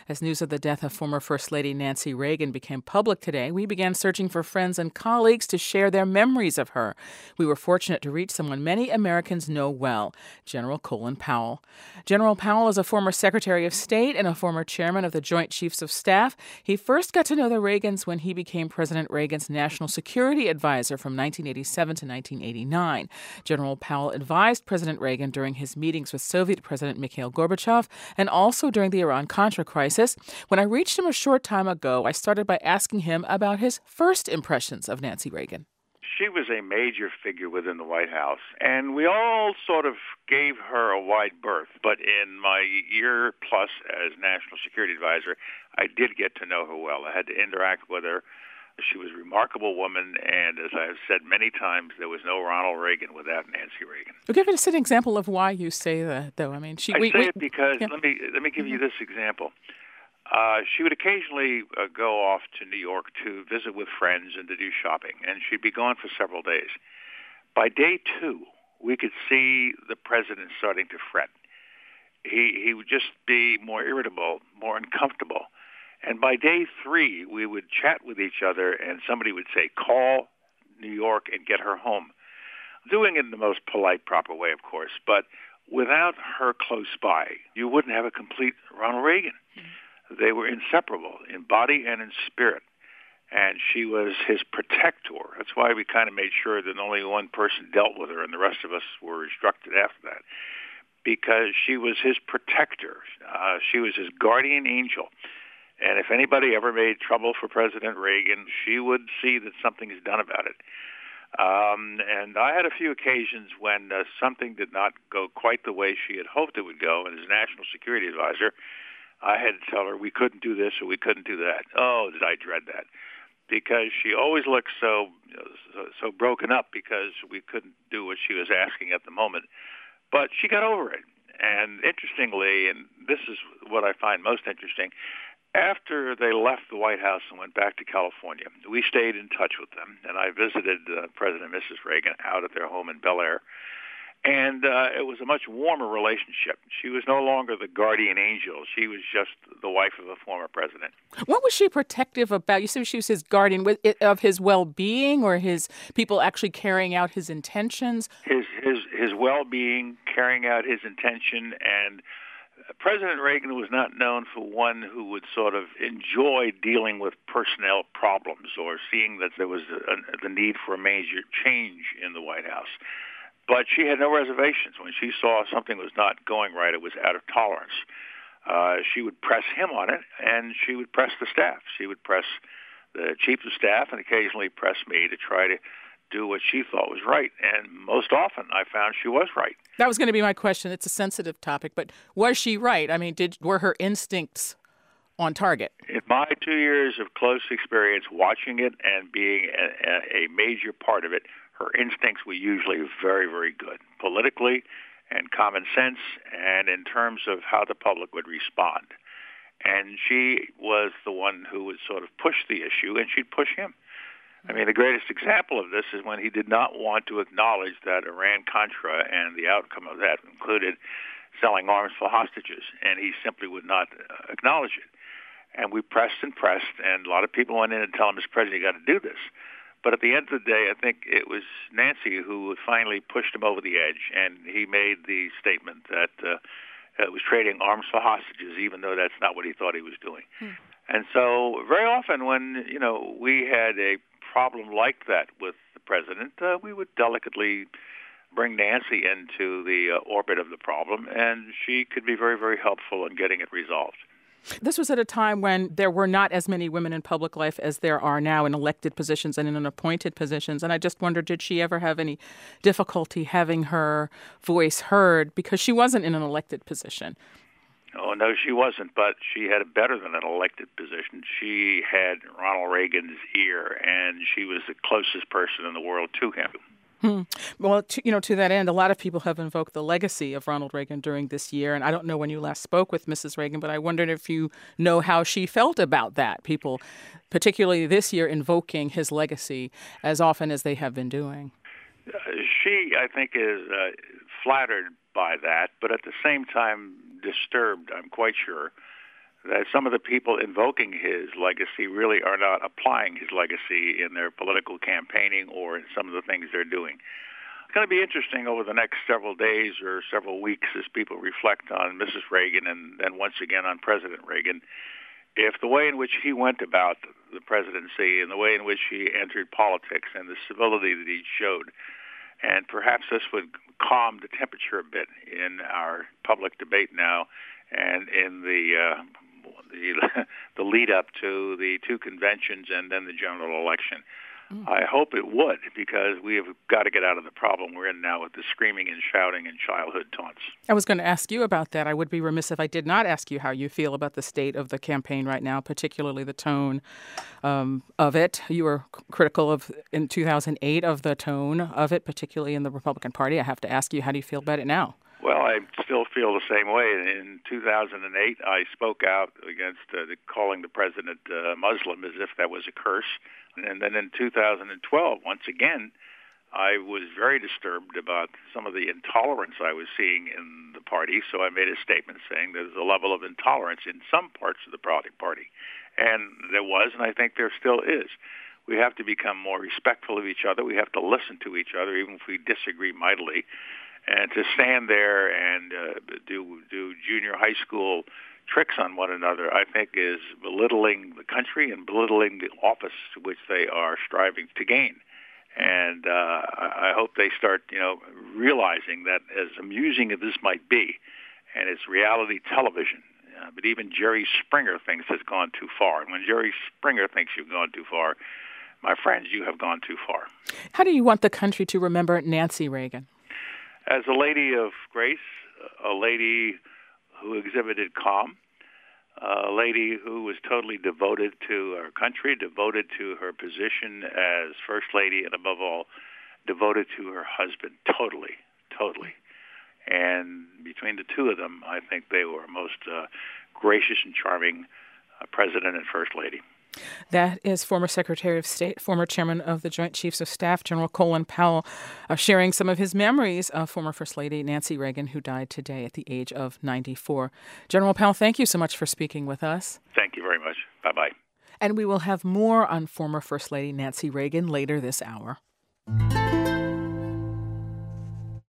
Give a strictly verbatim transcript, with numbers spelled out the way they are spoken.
As news of the death of former First Lady Nancy Reagan became public today, we began searching for friends and colleagues to share their memories of her. We were fortunate to reach someone many Americans know well, General Colin Powell. General Powell is a former Secretary of State and a former chairman of the Joint Chiefs of Staff. He first got to know the Reagans when he became President Reagan's national security advisor from nineteen eighty-seven to nineteen eighty-nine. General Powell advised President Reagan during his meetings with Soviet President Mikhail Gorbachev and also during the Iran-Contra crisis. When I reached him a short time ago, I started by asking him about his first impressions of Nancy Reagan. She was a major figure within the White House, and we all sort of gave her a wide berth. But in my year plus as National Security Advisor, I did get to know her well. I had to interact with her. She was a remarkable woman, and as I have said many times, there was no Ronald Reagan without Nancy Reagan. Well, give us an example of why you say that, though. I mean, she. I we, say we, it because yeah. let me let me give mm-hmm. you this example. Uh, she would occasionally uh, go off to New York to visit with friends and to do shopping, and she'd be gone for several days. By day two, we could see the president starting to fret. He he would just be more irritable, more uncomfortable. And by day three, we would chat with each other, and somebody would say, call New York and get her home. Doing it in the most polite, proper way, of course, but without her close by, you wouldn't have a complete Ronald Reagan. Mm-hmm. They were inseparable in body and in spirit, and she was his protector. That's why we kind of made sure that only one person dealt with her, and the rest of us were instructed after that, because she was his protector. Uh, she was his guardian angel. And if anybody ever made trouble for President Reagan, she would see that something is done about it. Um, and I had a few occasions when uh, something did not go quite the way she had hoped it would go. And as National Security Advisor, I had to tell her we couldn't do this or we couldn't do that. Oh, did I dread that. Because she always looked so, you know, so, so broken up because we couldn't do what she was asking at the moment. But she got over it. And interestingly, and this is what I find most interesting, after they left the White House and went back to California, we stayed in touch with them, and I visited uh, President and Missus Reagan out at their home in Bel Air, and uh, it was a much warmer relationship. She was no longer the guardian angel. She was just the wife of the former president. What was she protective about? You said she was his guardian, of his well-being or his people actually carrying out his intentions? His, his, his well-being, carrying out his intention, and President Reagan was not known for one who would sort of enjoy dealing with personnel problems or seeing that there was a, a, the need for a major change in the White House. But she had no reservations. When she saw something was not going right, it was out of tolerance. Uh, she would press him on it, and she would press the staff. She would press the chief of staff and occasionally press me to try to do what she thought was right. And most often I found she was right. That was going to be my question. It's a sensitive topic, but was she right? I mean, did were her instincts on target? In my two years of close experience watching it and being a, a major part of it, her instincts were usually very, very good, politically and common sense, and in terms of how the public would respond. And she was the one who would sort of push the issue, and she'd push him. I mean, the greatest example of this is when he did not want to acknowledge that Iran-Contra and the outcome of that included selling arms for hostages, and he simply would not uh, acknowledge it. And we pressed and pressed, and a lot of people went in and told him, Mister President, you got to do this. But at the end of the day, I think it was Nancy who finally pushed him over the edge, and he made the statement that uh, it was trading arms for hostages, even though that's not what he thought he was doing. Hmm. And so very often when, you know, we had a problem like that with the president, uh, we would delicately bring Nancy into the uh, orbit of the problem, and she could be very, very helpful in getting it resolved. This was at a time when there were not as many women in public life as there are now in elected positions and in appointed positions. And I just wondered, did she ever have any difficulty having her voice heard because she wasn't in an elected position? Oh, no, she wasn't, but she had it better than an elected position. She had Ronald Reagan's ear, and she was the closest person in the world to him. Hmm. Well, to, you know, to that end, a lot of people have invoked the legacy of Ronald Reagan during this year. And I don't know when you last spoke with Missus Reagan, but I wondered if you know how she felt about that. People, particularly this year, invoking his legacy as often as they have been doing. Uh, she, I think, is uh, flattered by that, but at the same time disturbed, I'm quite sure, that some of the people invoking his legacy really are not applying his legacy in their political campaigning or in some of the things they're doing. It's going to be interesting over the next several days or several weeks as people reflect on Missus Reagan and then once again on President Reagan, if the way in which he went about the presidency and the way in which he entered politics and the civility that he showed, and perhaps this would calm the temperature a bit in our public debate now and in the uh, the, the lead up to the two conventions and then the general election. Mm. I hope it would, because we have got to get out of the problem we're in now with the screaming and shouting and childhood taunts. I was going to ask you about that. I would be remiss if I did not ask you how you feel about the state of the campaign right now, particularly the tone um, of it. You were critical of, in two thousand eight, of the tone of it, particularly in the Republican Party. I have to ask you, how do you feel about it now? Well, I still feel the same way. In two thousand eight, I spoke out against uh, the, calling the president uh, Muslim as if that was a curse. And then in two thousand twelve, once again, I was very disturbed about some of the intolerance I was seeing in the party. So I made a statement saying there's a level of intolerance in some parts of the party. And there was, and I think there still is. We have to become more respectful of each other. We have to listen to each other, even if we disagree mightily. And to stand there and uh, do do junior high school tricks on one another, I think, is belittling the country and belittling the office which they are striving to gain. And uh, I hope they start, you know, realizing that, as amusing as this might be, and it's reality television, uh, but even Jerry Springer thinks it's gone too far. And when Jerry Springer thinks you've gone too far, my friends, you have gone too far. How do you want the country to remember Nancy Reagan? As a lady of grace, a lady who exhibited calm, a lady who was totally devoted to her country, devoted to her position as First Lady, and above all, devoted to her husband, totally, totally. And between the two of them, I think they were most uh, gracious and charming uh, President and First Lady. That is former Secretary of State, former Chairman of the Joint Chiefs of Staff, General Colin Powell, uh, sharing some of his memories of former First Lady Nancy Reagan, who died today at the age of ninety-four. General Powell, thank you so much for speaking with us. Thank you very much. Bye-bye. And we will have more on former First Lady Nancy Reagan later this hour.